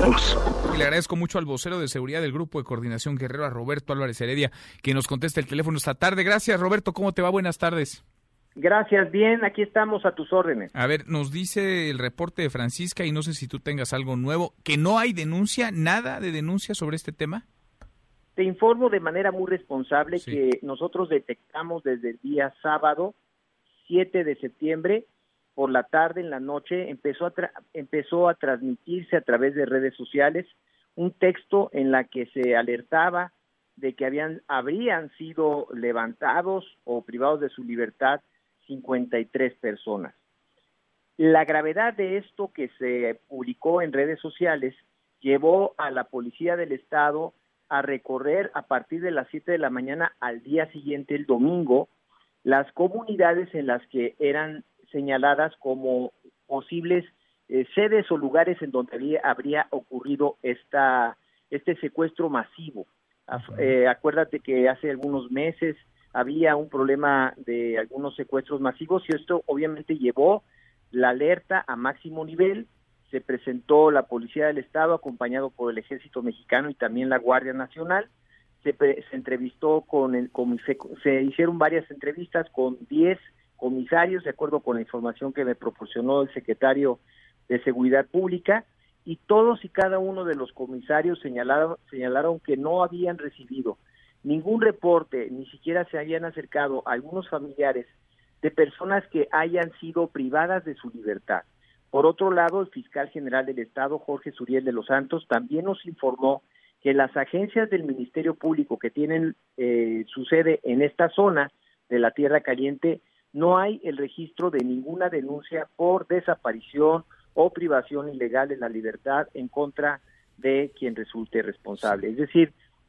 todos. Y le agradezco mucho al vocero de seguridad del Grupo de Coordinación Guerrero, a Roberto Álvarez Heredia, que nos conteste el teléfono esta tarde. Gracias, Roberto. ¿Cómo te va? Buenas tardes. Gracias, bien, aquí estamos a tus órdenes. A ver, nos dice el reporte de Francisca, y no sé si tú tengas algo nuevo, que no hay denuncia, nada de denuncia sobre este tema. Te informo de manera muy responsable Sí. que nosotros detectamos desde el día sábado 7 de septiembre, por la tarde, en la noche, empezó a transmitirse a través de redes sociales un texto en la que se alertaba de que habrían sido levantados o privados de su libertad 53 personas. La gravedad de esto que se publicó en redes sociales llevó a la Policía del Estado a recorrer a partir de las 7 de la mañana al día siguiente, el domingo, las comunidades en las que eran señaladas como posibles sedes o lugares en donde habría ocurrido este secuestro masivo. Acuérdate que hace algunos meses había un problema de algunos secuestros masivos y esto obviamente llevó la alerta a máximo nivel. Se presentó la Policía del Estado acompañado por el Ejército Mexicano y también la Guardia Nacional. Se entrevistó se hicieron varias entrevistas con 10 comisarios, de acuerdo con la información que me proporcionó el secretario de Seguridad Pública, y todos y cada uno de los comisarios señalaron que no habían recibido ningún reporte, ni siquiera se habían acercado a algunos familiares de personas que hayan sido privadas de su libertad. Por otro lado, el fiscal general del Estado, Jorge Suriel de los Santos, también nos informó que las agencias del Ministerio Público que tienen su sede en esta zona de la Tierra Caliente, no hay el registro de ninguna denuncia por desaparición o privación ilegal de la libertad en contra de quien resulte responsable. Es decir,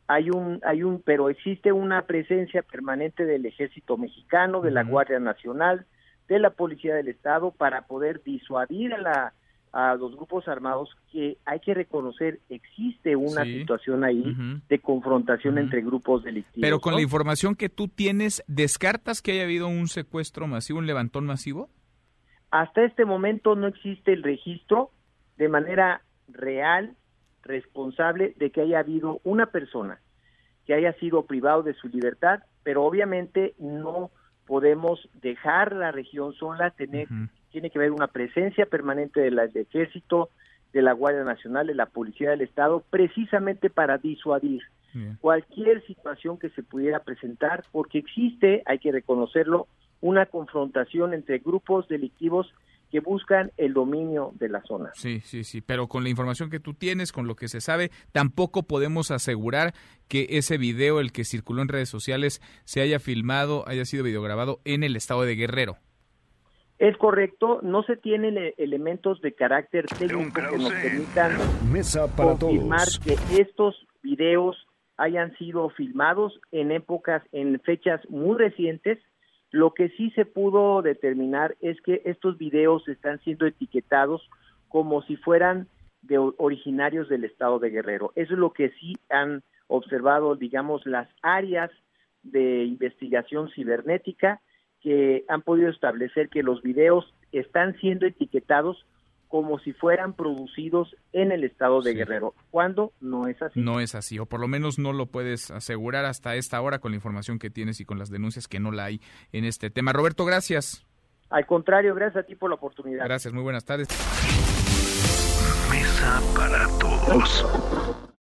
pero existe una presencia permanente del Ejército Mexicano, de la Guardia Nacional, de la Policía del Estado para poder disuadir a los grupos armados, que hay que reconocer existe una situación ahí de confrontación entre grupos delictivos. Pero con ¿no? la información que tú tienes, ¿descartas que haya habido un secuestro masivo, un levantón masivo? Hasta este momento no existe el registro de manera real, responsable, de que haya habido una persona que haya sido privado de su libertad, pero obviamente no podemos dejar la región sola, tiene que haber una presencia permanente del Ejército, de la Guardia Nacional, de la Policía del Estado, precisamente para disuadir cualquier situación que se pudiera presentar, porque existe, hay que reconocerlo, una confrontación entre grupos delictivos que buscan el dominio de la zona. Sí, pero con la información que tú tienes, con lo que se sabe, tampoco podemos asegurar que ese video, el que circuló en redes sociales, se haya filmado, haya sido videograbado en el estado de Guerrero. Es correcto, no se tienen elementos de carácter técnico que nos permitan confirmar que estos videos hayan sido filmados en fechas muy recientes. Lo que sí se pudo determinar es que estos videos están siendo etiquetados como si fueran originarios del estado de Guerrero. Eso es lo que sí han observado, digamos, las áreas de investigación cibernética, que han podido establecer que los videos están siendo etiquetados como si fueran producidos en el estado de Guerrero, cuando no es así. No es así, o por lo menos no lo puedes asegurar hasta esta hora con la información que tienes y con las denuncias que no la hay en este tema. Roberto, gracias. Al contrario, gracias a ti por la oportunidad. Gracias, muy buenas tardes. Mesa para todos.